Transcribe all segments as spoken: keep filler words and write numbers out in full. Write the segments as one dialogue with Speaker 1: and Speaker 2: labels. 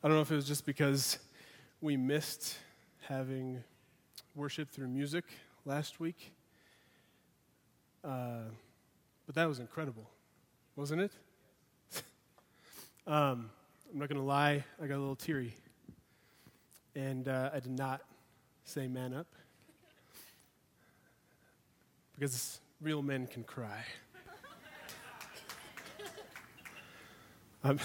Speaker 1: I don't know if it was just because we missed having worship through music last week, uh, but that was incredible, wasn't it? um, I'm not going to lie, I got a little teary, and uh, I did not say man up, because real men can cry. um,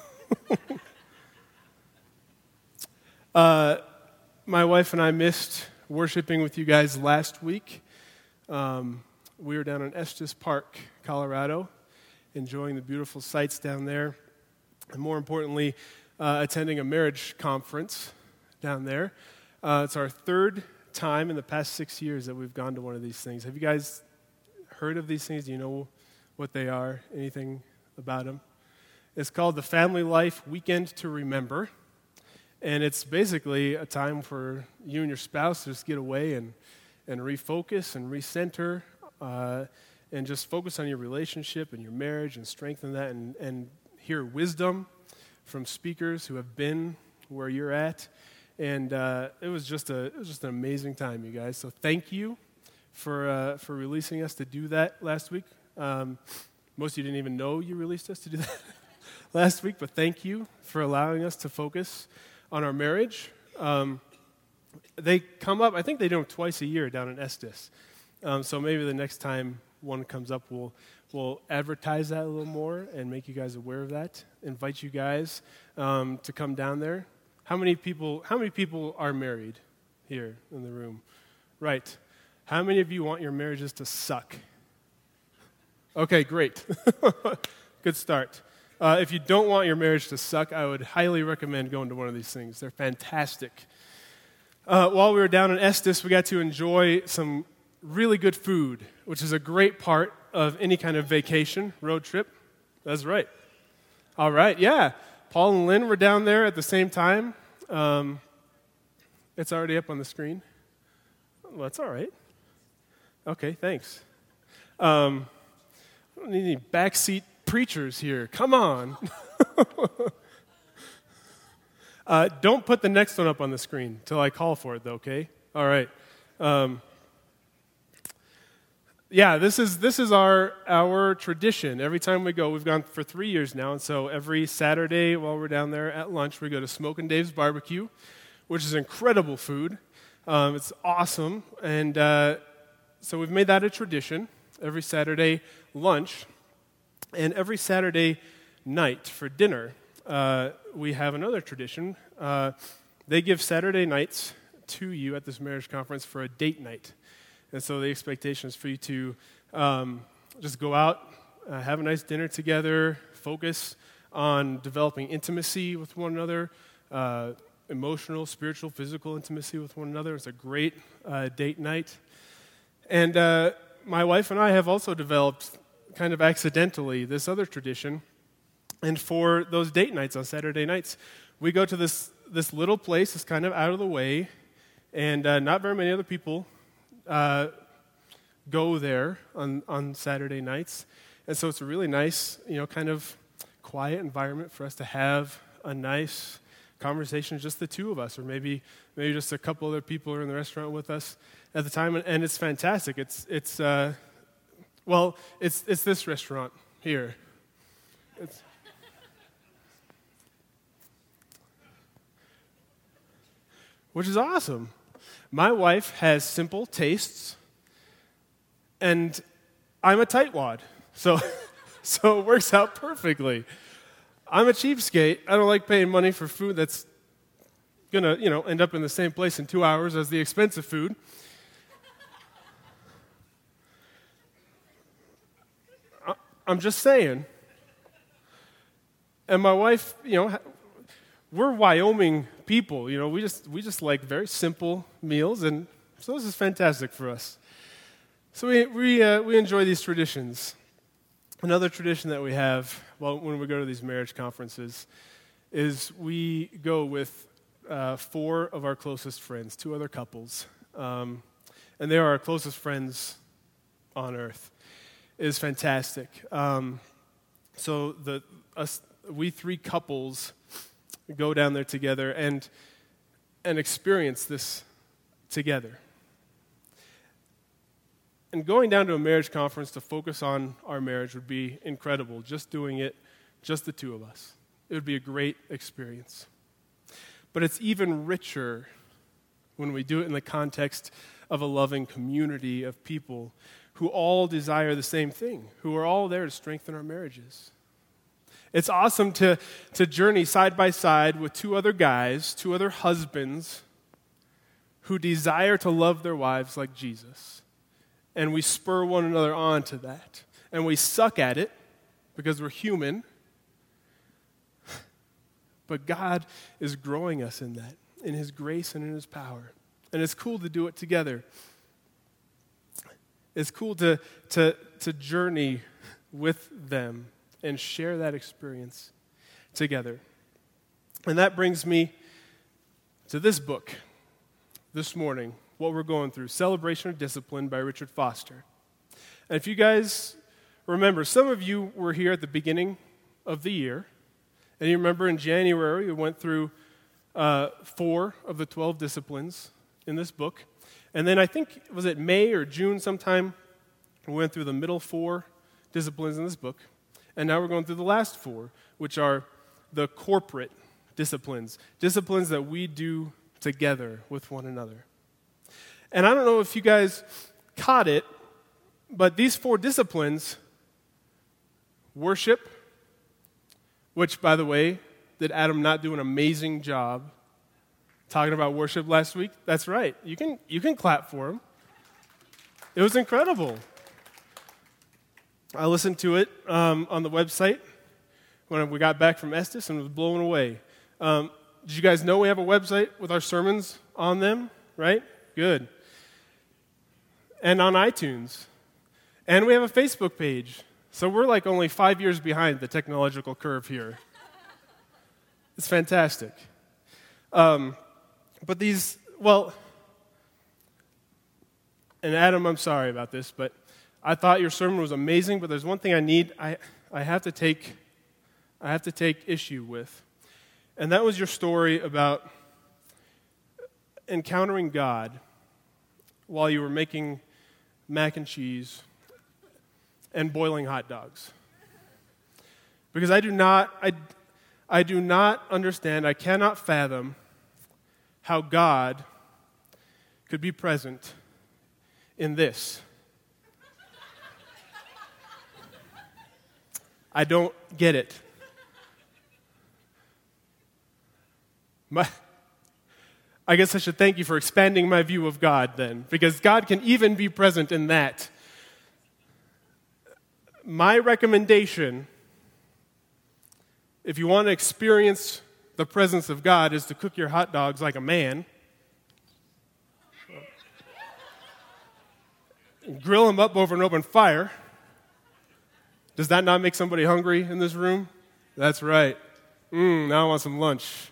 Speaker 1: uh, my wife and I missed worshiping with you guys last week. Um, we were down in Estes Park, Colorado, enjoying the beautiful sights down there, and more importantly, uh, attending a marriage conference down there. Uh, it's our third time in the past six years that we've gone to one of these things. Have you guys heard of these things? Do you know what they are? Anything about them? It's called the Family Life Weekend to Remember. And it's basically a time for you and your spouse to just get away and, and refocus and recenter uh, and just focus on your relationship and your marriage and strengthen that and, and hear wisdom from speakers who have been where you're at. And uh, it was just a it was just an amazing time, you guys. So thank you for uh, for releasing us to do that last week. Um, most of you didn't even know you released us to do that last week, but thank you for allowing us to focus on our marriage. Um, they come up, I think they do them twice a year down in Estes. Um, so maybe the next time one comes up, we'll we'll advertise that a little more and make you guys aware of that. Invite you guys um, to come down there. How many people? How many people are married here in the room? Right. How many of you want your marriages to suck? Okay, great. Good start. Uh, if you don't want your marriage to suck, I would highly recommend going to one of these things. They're fantastic. Uh, while we were down in Estes, we got to enjoy some really good food, which is a great part of any kind of vacation, road trip. That's right. All right, yeah. Paul and Lynn were down there at the same time. Um, it's already up on the screen. Well, that's all right. Okay, thanks. Um, I don't need any backseat preachers here. Come on. uh, don't put the next one up on the screen till I call for it, though, okay? All right. Um, yeah, this is this is our our tradition. Every time we go, we've gone for three years now, and so every Saturday while we're down there at lunch, we go to Smokin' Dave's Barbecue, which is incredible food. Um, it's awesome, and uh, so we've made that a tradition. Every Saturday lunch. And every Saturday night for dinner, uh, we have another tradition. Uh, they give Saturday nights to you at this marriage conference for a date night. And so the expectation is for you to um, just go out, uh, have a nice dinner together, focus on developing intimacy with one another, uh, emotional, spiritual, physical intimacy with one another. It's a great uh, date night. And uh, my wife and I have also developed kind of accidentally, this other tradition. And for those date nights on Saturday nights, we go to this this little place that's kind of out of the way, and uh, not very many other people uh, go there on, on Saturday nights. And so it's a really nice, you know, kind of quiet environment for us to have a nice conversation, just the two of us, or maybe maybe just a couple other people are in the restaurant with us at the time, and, and it's fantastic. It's it's uh, Well, it's it's this restaurant here. It's which is awesome. My wife has simple tastes, and I'm a tightwad, so so it works out perfectly. I'm a cheapskate. I don't like paying money for food that's gonna, you know, end up in the same place in two hours as the expensive food. I'm just saying. And my wife, you know, we're Wyoming people, you know, we just we just like very simple meals, and so this is fantastic for us. So we we uh, we enjoy these traditions. Another tradition that we have, well, when we go to these marriage conferences, is we go with uh, four of our closest friends, two other couples, um, and they are our closest friends on earth. It is fantastic. Um, so the us, we three couples go down there together and and experience this together. And going down to a marriage conference to focus on our marriage would be incredible. Just doing it, just the two of us. It would be a great experience. But it's even richer when we do it in the context of a loving community of people who all desire the same thing, who are all there to strengthen our marriages. It's awesome to, to journey side by side with two other guys, two other husbands who desire to love their wives like Jesus. And we spur one another on to that. And we suck at it because we're human. But God is growing us in that, in His grace and in His power. And it's cool to do it together. It's cool to, to, to journey with them and share that experience together. And that brings me to this book this morning, what we're going through, Celebration of Discipline by Richard Foster. And if you guys remember, some of you were here at the beginning of the year, and you remember in January we went through uh, four of the twelve disciplines in this book. And then I think, was it May or June sometime, we went through the middle four disciplines in this book. And now we're going through the last four, which are the corporate disciplines, disciplines that we do together with one another. And I don't know if you guys caught it, but these four disciplines, worship, which, by the way, did Adam not do an amazing job talking about worship last week? That's right. You can, you can clap for him. It was incredible. I listened to it um, on the website when we got back from Estes and was blown away. Um, did you guys know we have a website with our sermons on them, right? Good. And on iTunes. And we have a Facebook page. So we're like only five years behind the technological curve here. It's fantastic. Um, but these, well, and Adam, I'm sorry about this, but I thought your sermon was amazing, but there's one thing I need, I, I have to take, I have to take issue with. And that was your story about encountering God while you were making mac and cheese and boiling hot dogs. Because I do not, I, I do not understand, I cannot fathom how God could be present in this. I don't get it. My, I guess I should thank you for expanding my view of God then, because God can even be present in that. My recommendation, if you want to experience the presence of God, is to cook your hot dogs like a man. Grill them up over an open fire. Does that not make somebody hungry in this room? That's right. Mmm, now I want some lunch.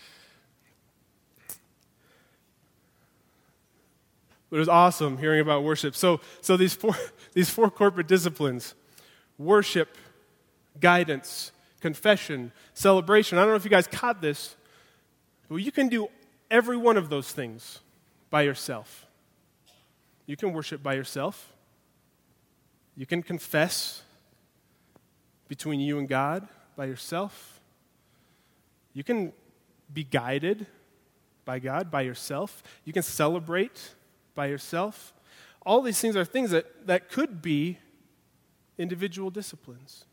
Speaker 1: But it was awesome hearing about worship. So, so these four, these four corporate disciplines, worship, guidance, confession, celebration. I don't know if you guys caught this, but you can do every one of those things by yourself. You can worship by yourself. You can confess between you and God by yourself. You can be guided by God by yourself. You can celebrate by yourself. All these things are things that, that could be individual disciplines.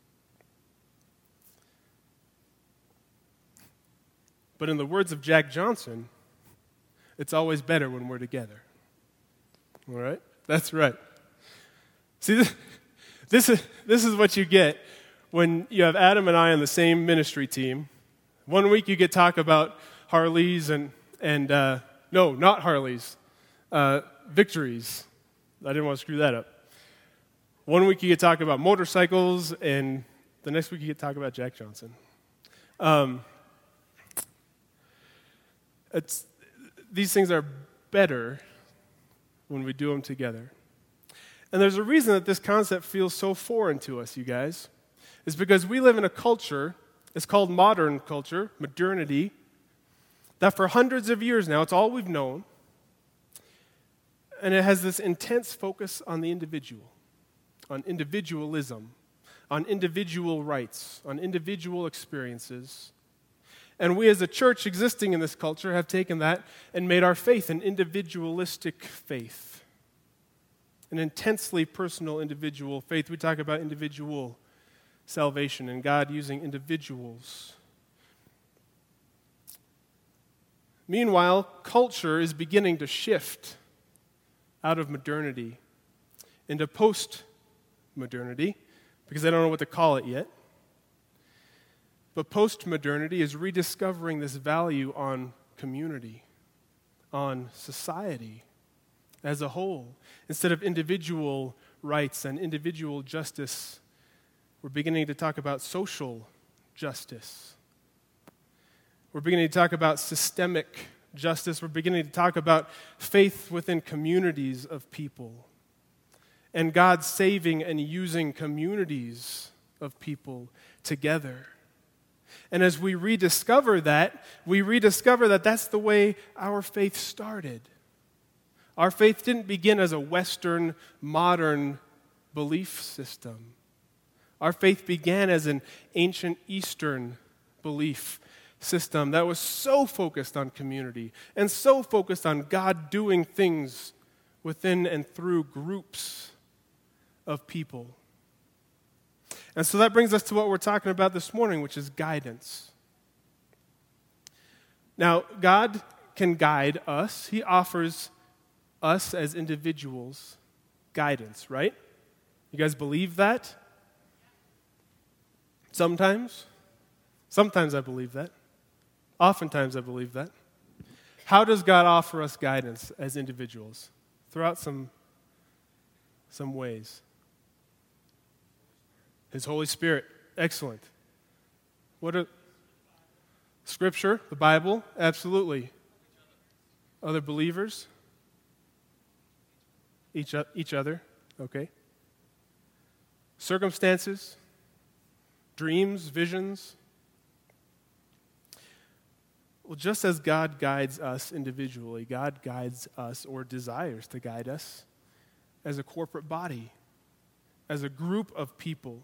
Speaker 1: But in the words of Jack Johnson, it's always better when we're together. All right? That's right. See, this, this is this is what you get when you have Adam and I on the same ministry team. One week you get talk about Harleys and, and uh, no, not Harleys, uh, victories. I didn't want to screw that up. One week you get talk about motorcycles, and the next week you get talk about Jack Johnson. Um, it's, these things are better when we do them together. And there's a reason that this concept feels so foreign to us, you guys. It's because we live in a culture It's called modern culture, modernity, that for hundreds of years now, it's all we've known, and it has this intense focus on the individual, on individualism, on individual rights, on individual experiences. And we as a church existing in this culture have taken that and made our faith an individualistic faith, an intensely personal individual faith. We talk about individual salvation and God using individuals. Meanwhile, culture is beginning to shift out of modernity into post-modernity, because I don't know what to call it yet. But post-modernity is rediscovering this value on community, on society as a whole. Instead of individual rights and individual justice, we're beginning to talk about social justice. We're beginning to talk about systemic justice. We're beginning to talk about faith within communities of people, and God saving and using communities of people together. And as we rediscover that, we rediscover that that's the way our faith started. Our faith didn't begin as a Western, modern belief system. Our faith began as an ancient Eastern belief system that was so focused on community and so focused on God doing things within and through groups of people. And so that brings us to what we're talking about this morning, which is guidance. Now, God can guide us. He offers us as individuals guidance, right? You guys believe that? Sometimes. Sometimes I believe that. Oftentimes I believe that. How does God offer us guidance as individuals? Throw out some, some ways. His Holy Spirit. Excellent. What are Scripture, the Bible? Absolutely. Other believers? Each, each other. Okay. Circumstances? Dreams, visions? Well, just as God guides us individually, God guides us or desires to guide us as a corporate body, as a group of people.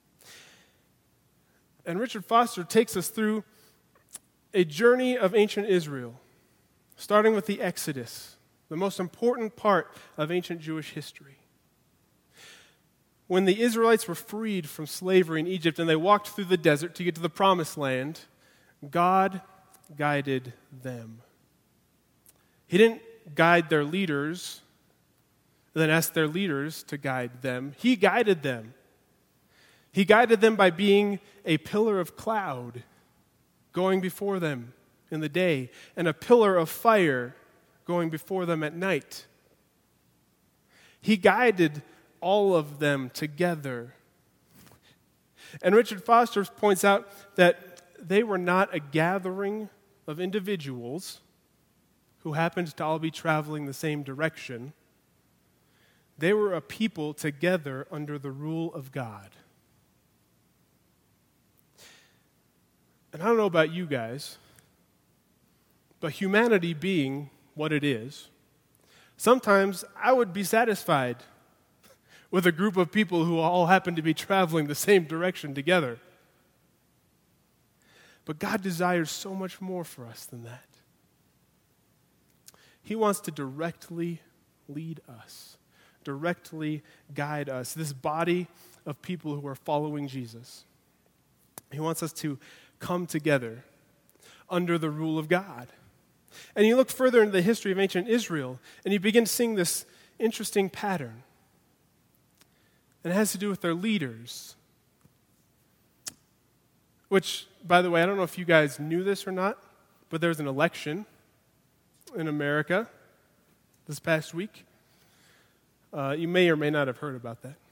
Speaker 1: And Richard Foster takes us through a journey of ancient Israel, starting with the Exodus, the most important part of ancient Jewish history. When the Israelites were freed from slavery in Egypt and they walked through the desert to get to the Promised Land, God guided them. He didn't guide their leaders, then ask their leaders to guide them. He guided them. He guided them by being a pillar of cloud going before them in the day and a pillar of fire going before them at night. He guided all of them together. And Richard Foster points out that they were not a gathering of individuals who happened to all be traveling the same direction. They were a people together under the rule of God. And I don't know about you guys, but humanity being what it is, sometimes I would be satisfied with a group of people who all happen to be traveling the same direction together. But God desires so much more for us than that. He wants to directly lead us, directly guide us, this body of people who are following Jesus. He wants us to come together under the rule of God. And you look further into the history of ancient Israel, and you begin seeing this interesting pattern. And it has to do with their leaders. Which, by the way, I don't know if you guys knew this or not, but there was an election in America this past week. Uh, you may or may not have heard about that.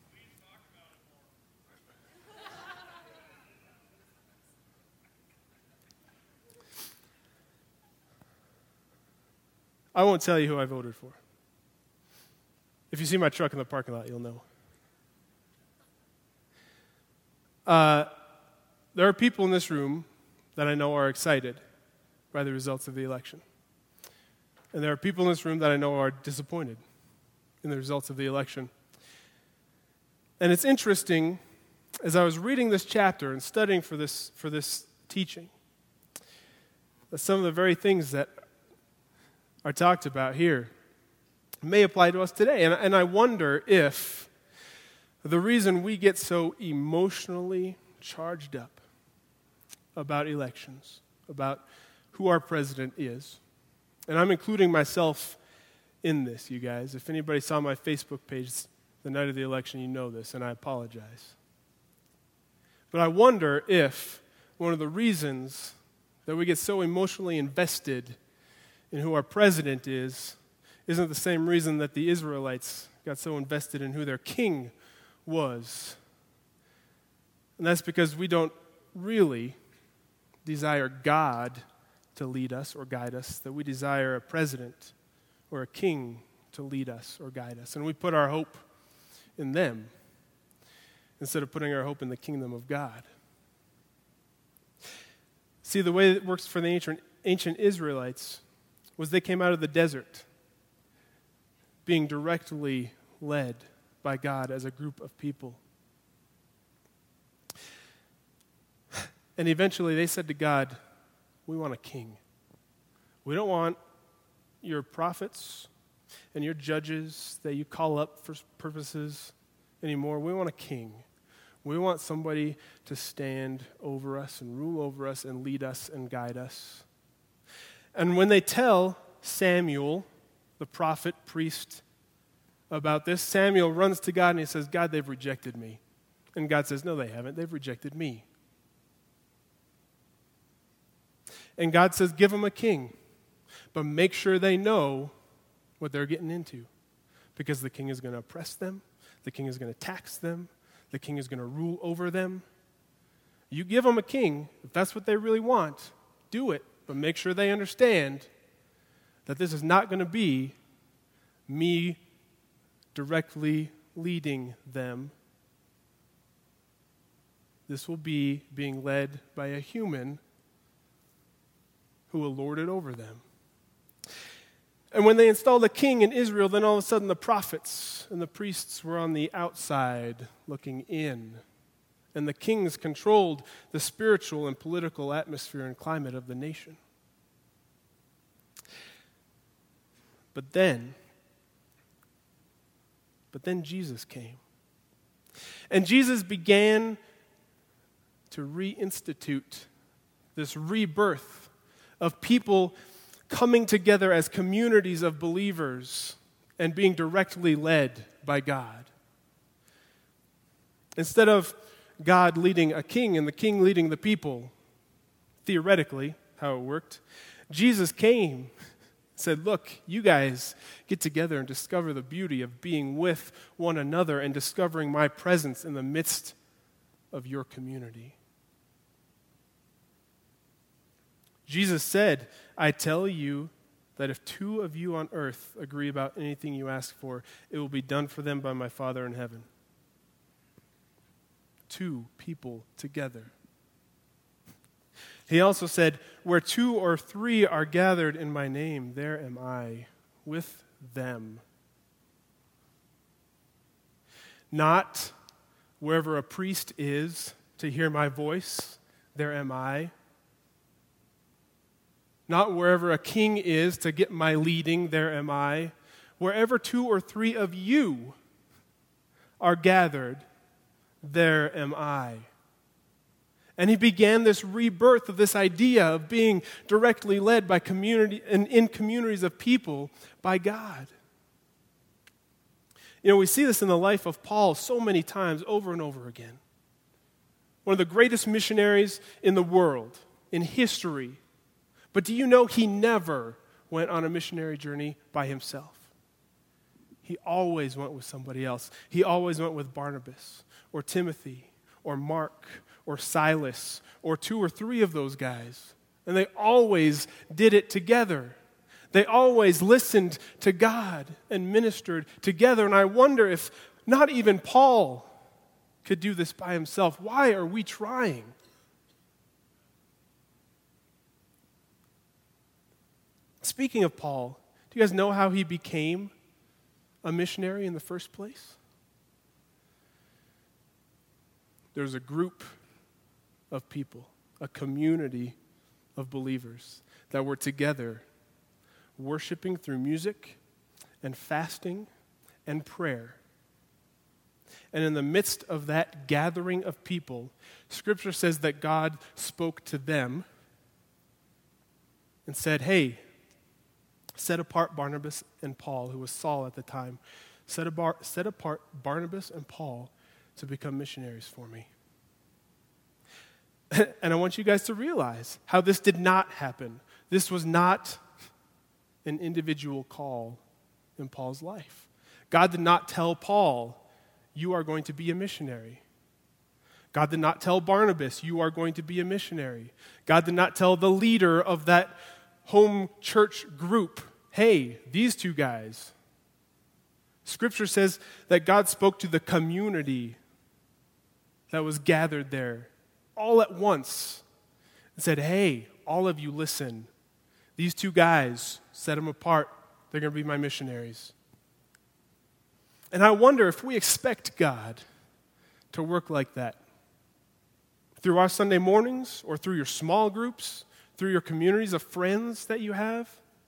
Speaker 1: I won't tell you who I voted for. If you see my truck in the parking lot, you'll know. Uh, there are people in this room that I know are excited by the results of the election. And there are people in this room that I know are disappointed in the results of the election. And it's interesting, as I was reading this chapter and studying for this, for this teaching, that some of the very things that are talked about here may apply to us today. And, and I wonder if the reason we get so emotionally charged up about elections, about who our president is, and I'm including myself in this, you guys. If anybody saw my Facebook page the night of the election, you know this, and I apologize. But I wonder if one of the reasons that we get so emotionally invested in who our president is isn't the same reason that the Israelites got so invested in who their king was. And that's because we don't really desire God to lead us or guide us, that we desire a president or a king to lead us or guide us. And we put our hope in them instead of putting our hope in the kingdom of God. See, the way it works for the ancient, ancient Israelites was they came out of the desert being directly led by God as a group of people. And eventually they said to God, we want a king. We don't want your prophets and your judges that you call up for purposes anymore. We want a king. We want somebody to stand over us and rule over us and lead us and guide us. And when they tell Samuel, the prophet, priest, about this, Samuel runs to God and he says, God, they've rejected me. And God says, no, they haven't. They've rejected me. And God says, give them a king, but make sure they know what they're getting into, because the king is going to oppress them, the king is going to tax them, the king is going to rule over them. You give them a king, if that's what they really want, do it, but make sure they understand that this is not going to be me directly leading them. This will be being led by a human who will lord it over them. And when they installed a king in Israel, then all of a sudden the prophets and the priests were on the outside looking in. And the kings controlled the spiritual and political atmosphere and climate of the nation. But then, but then Jesus came. And Jesus began to reinstitute this rebirth of people coming together as communities of believers and being directly led by God. Instead of God leading a king and the king leading the people, theoretically, how it worked, Jesus came, said, look, you guys get together and discover the beauty of being with one another and discovering my presence in the midst of your community. Jesus said, I tell you that if two of you on earth agree about anything you ask for, it will be done for them by my Father in heaven. Two people together. He also said, where two or three are gathered in my name, there am I with them. Not wherever a priest is to hear my voice, there am I. Not wherever a king is to get my leading, there am I. Wherever two or three of you are gathered, there am I. And he began this rebirth of this idea of being directly led by community and in communities of people by God. You know, we see this in the life of Paul so many times over and over again. One of the greatest missionaries in the world, in history. But do you know he never went on a missionary journey by himself? He always went with somebody else. He always went with Barnabas or Timothy or Mark or Silas or two or three of those guys. And they always did it together. They always listened to God and ministered together. And I wonder if not even Paul could do this by himself. Why are we trying Speaking of Paul, do you guys know how he became a missionary in the first place? There's a group of people, a community of believers that were together worshiping through music and fasting and prayer. And in the midst of that gathering of people, Scripture says that God spoke to them and said, hey, set apart Barnabas and Paul, who was Saul at the time. Set apart, set apart Barnabas and Paul to become missionaries for me. And I want you guys to realize how this did not happen. This was not an individual call in Paul's life. God did not tell Paul, you are going to be a missionary. God did not tell Barnabas, you are going to be a missionary. God did not tell the leader of that home church group, hey, these two guys. Scripture says that God spoke to the community that was gathered there all at once and said, hey, all of you listen. These two guys, set them apart. They're going to be my missionaries. And I wonder if we expect God to work like that through our Sunday mornings or through your small groups, through your communities of friends that you have.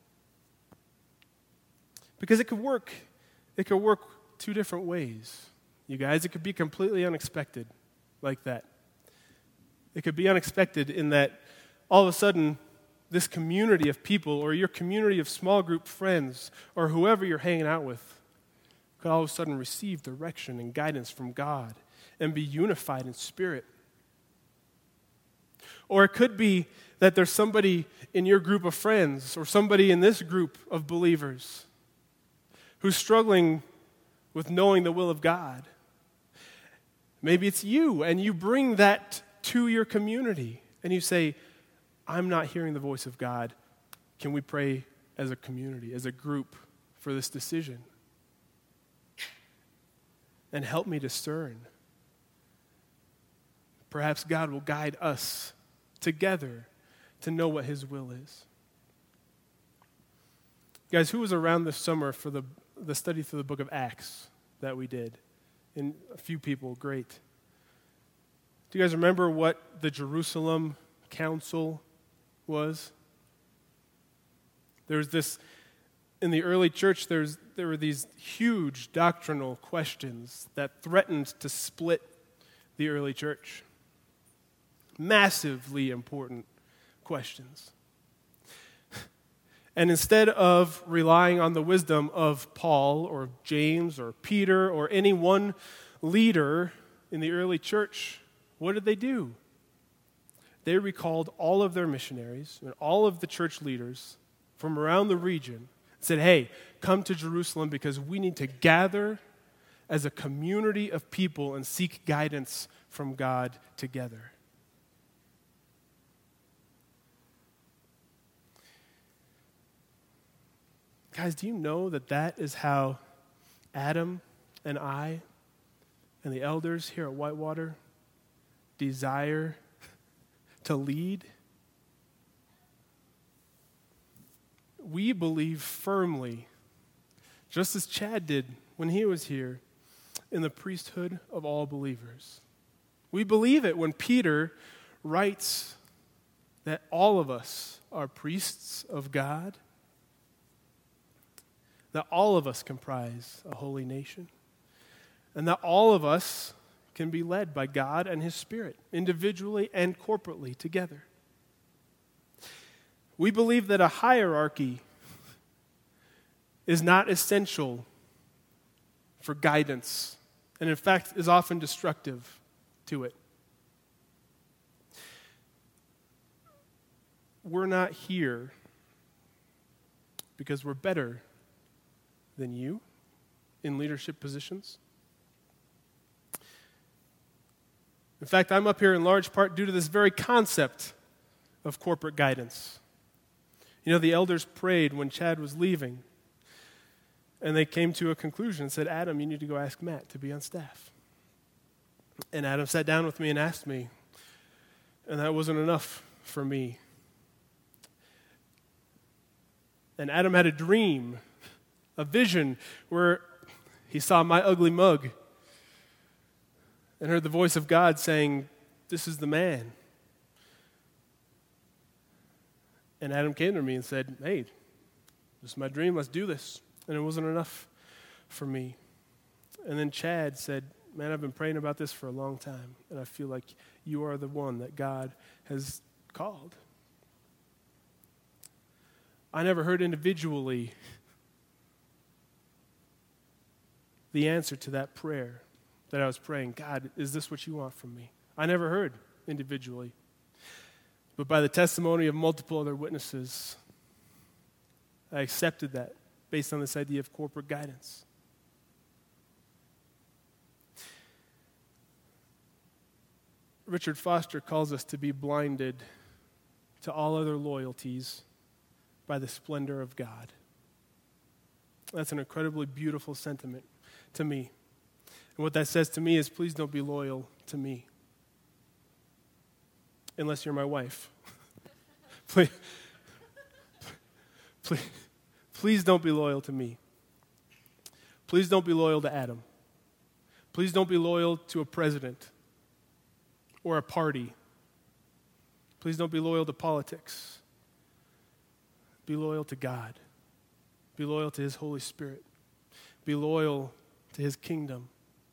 Speaker 1: Because it could work. It could work two different ways, you guys. It could be completely unexpected like that. It could be unexpected in that all of a sudden this community of people or your community of small group friends or whoever you're hanging out with could all of a sudden receive direction and guidance from God and be unified in spirit. Or it could be that there's somebody in your group of friends or somebody in this group of believers who's struggling with knowing the will of God. Maybe it's you, and you bring that to your community, and you say, I'm not hearing the voice of God. Can we pray as a community, as a group, for this decision? And help me discern. Perhaps God will guide us together to know what His will is. Guys, who was around this summer for the, the study through the book of Acts that we did? And a few people, great. Do you guys remember what the Jerusalem Council was? There was this, in the early church, there's, there were these huge doctrinal questions that threatened to split the early church. Massively important questions. And instead of relying on the wisdom of Paul or James or Peter or any one leader in the early church, what did they do? They recalled all of their missionaries and all of the church leaders from around the region and said, hey, come to Jerusalem because we need to gather as a community of people and seek guidance from God together. Guys, do you know that that is how Adam and I and the elders here at Whitewater desire to lead? We believe firmly, just as Chad did when he was here, in the priesthood of all believers. We believe it when Peter writes that all of us are priests of God, that all of us comprise a holy nation, and that all of us can be led by God and His Spirit, individually and corporately together. We believe that a hierarchy is not essential for guidance, and in fact is often destructive to it. We're not here because we're better than you in leadership positions. In fact, I'm up here in large part due to this very concept of corporate guidance. You know, the elders prayed when Chad was leaving, and they came to a conclusion and said, Adam, you need to go ask Matt to be on staff. And Adam sat down with me and asked me, and that wasn't enough for me. And Adam had a dream, a vision, where he saw my ugly mug and heard the voice of God saying, "This is the man." And Adam came to me and said, "Hey, this is my dream, let's do this." And it wasn't enough for me. And then Chad said, "Man, I've been praying about this for a long time, and I feel like you are the one that God has called." I never heard individually the answer to that prayer that I was praying. God, is this what you want from me? I never heard individually. But by the testimony of multiple other witnesses, I accepted that based on this idea of corporate guidance. Richard Foster calls us to be blinded to all other loyalties by the splendor of God. That's an incredibly beautiful sentiment to me. And what that says to me is, please don't be loyal to me. Unless you're my wife. please, please, please don't be loyal to me. Please don't be loyal to Adam. Please don't be loyal to a president or a party. Please don't be loyal to politics. Be loyal to God. Be loyal to His Holy Spirit. Be loyal to His kingdom.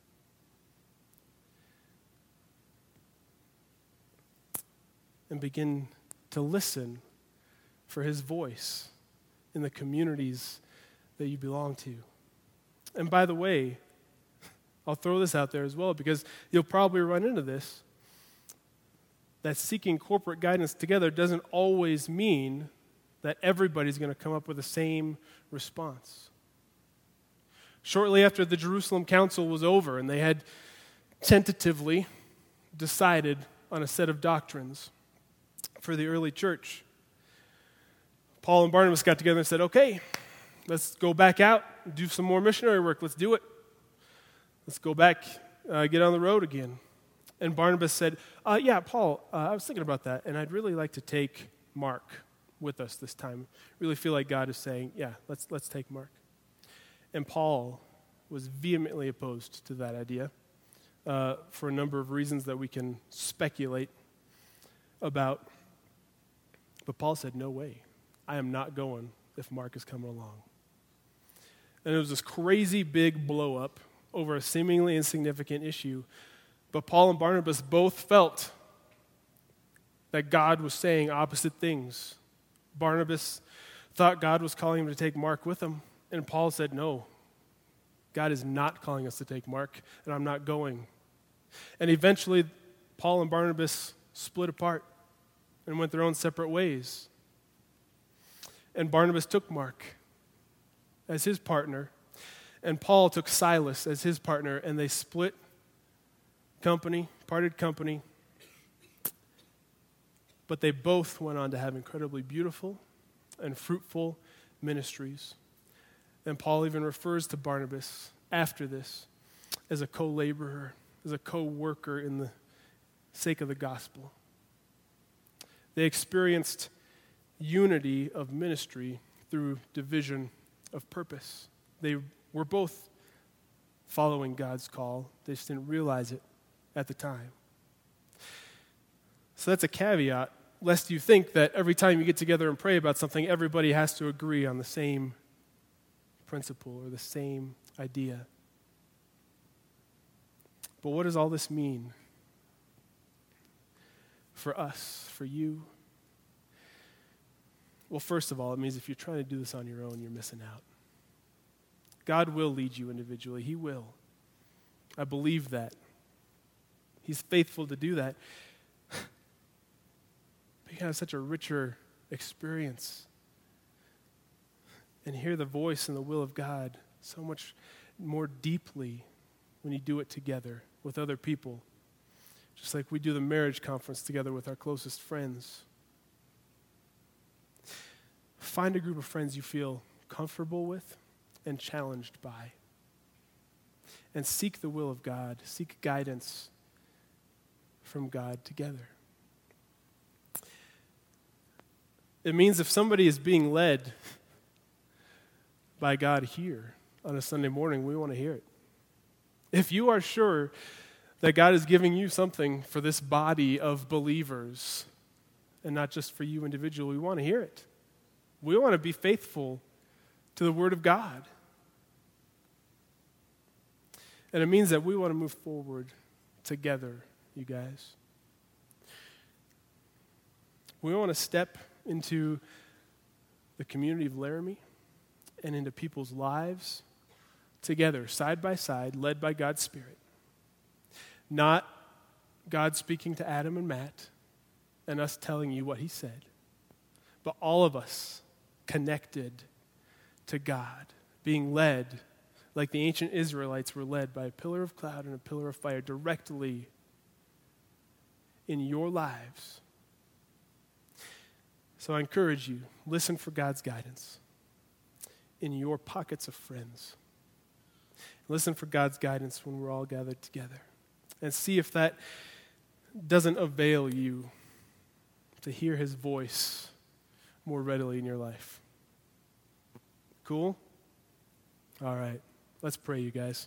Speaker 1: And begin to listen for His voice in the communities that you belong to. And by the way, I'll throw this out there as well, because you'll probably run into this, that seeking corporate guidance together doesn't always mean that everybody's going to come up with the same response. Shortly after the Jerusalem Council was over and they had tentatively decided on a set of doctrines for the early church, Paul and Barnabas got together and said, "Okay, let's go back out, do some more missionary work. Let's do it. Let's go back, uh, get on the road again." And Barnabas said, uh, yeah, Paul, uh, I was thinking about that, and I'd really like to take Mark with us this time. Really feel like God is saying, yeah, let's let's take Mark. And Paul was vehemently opposed to that idea uh, for a number of reasons that we can speculate about. But Paul said, "No way. I am not going if Mark is coming along." And it was this crazy big blow up over a seemingly insignificant issue. But Paul and Barnabas both felt that God was saying opposite things. Barnabas thought God was calling him to take Mark with him, and Paul said, "No, God is not calling us to take Mark, and I'm not going." And eventually, Paul and Barnabas split apart and went their own separate ways. And Barnabas took Mark as his partner, and Paul took Silas as his partner, and they split company, parted company. But they both went on to have incredibly beautiful and fruitful ministries. And Paul even refers to Barnabas after this as a co-laborer, as a co-worker in the sake of the gospel. They experienced unity of ministry through division of purpose. They were both following God's call. They just didn't realize it at the time. So that's a caveat, lest you think that every time you get together and pray about something, everybody has to agree on the same principle or the same idea. But what does all this mean for us, for you? Well, first of all, it means if you're trying to do this on your own, you're missing out. God will lead you individually. He will. I believe that. He's faithful to do that. But you can have such a richer experience and hear the voice and the will of God so much more deeply when you do it together with other people. Just like we do the marriage conference together with our closest friends. Find a group of friends you feel comfortable with and challenged by. And seek the will of God. Seek guidance from God together. It means if somebody is being led by God here on a Sunday morning, we want to hear it. If you are sure that God is giving you something for this body of believers and not just for you individually, we want to hear it. We want to be faithful to the Word of God. And it means that we want to move forward together, you guys. We want to step into the community of Laramie and into people's lives together, side by side, led by God's Spirit. Not God speaking to Adam and Matt and us telling you what he said, but all of us connected to God, being led like the ancient Israelites were led by a pillar of cloud and a pillar of fire directly in your lives. So I encourage you, listen for God's guidance in your pockets of friends. Listen for God's guidance when we're all gathered together. And see if that doesn't avail you to hear his voice more readily in your life. Cool? All right. Let's pray, you guys.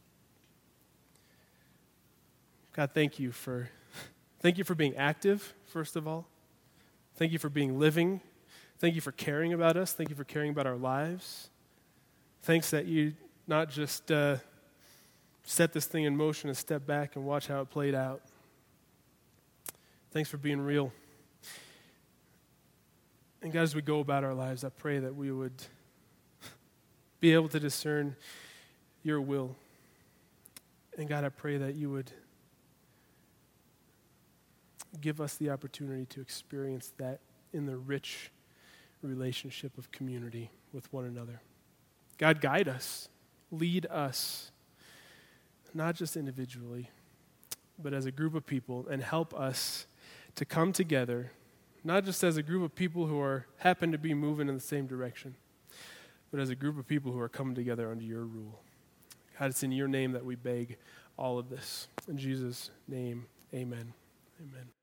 Speaker 1: God, thank you for thank you for being active, first of all. Thank you for being living. Thank you for caring about us. Thank you for caring about our lives. Thanks that you not just uh, set this thing in motion and step back and watch how it played out. Thanks for being real. And God, as we go about our lives, I pray that we would be able to discern your will. And God, I pray that you would give us the opportunity to experience that in the rich relationship of community with one another. God, guide us, lead us, not just individually, but as a group of people, and help us to come together, not just as a group of people who are happen to be moving in the same direction, but as a group of people who are coming together under your rule. God, it's in your name that we beg all of this. In Jesus' name, amen. Amen.